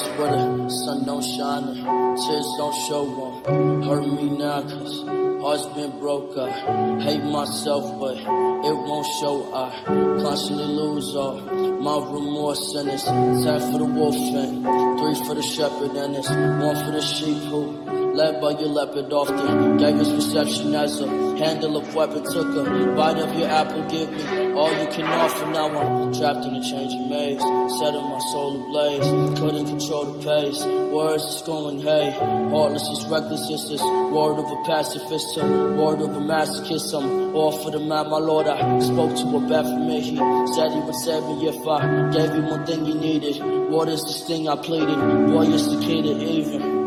Darkest weather, sun don't shine, tears don't show one. Hurt me now, cause heart's been broke. I hate myself, but it won't show. I constantly lose all my remorse, and it's 10 for the wolf and 3 for the shepherd, and it's 1 for the sheep who led by your leopard often gave his reception as a handle of weapon. Took a bite of your apple, give me all you can offer. Now I'm trapped in a changing maze, setting my soul ablaze. Couldn't control the pace, words is going hey. Heartless is reckless, it's this word of a pacifist, a word of a masochist. I'm all for the man, my Lord. I spoke to a bat for me. He said he would save me if I gave you one thing you needed. What is this thing I pleaded? Boy, it's the key to even.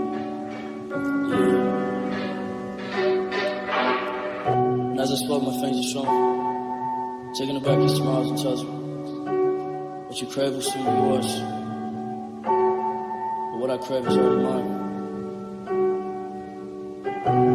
And as I spoke, my fingers are strong, taking it back, he smiles and tells me, what you crave will soon be yours, but what I crave is already mine.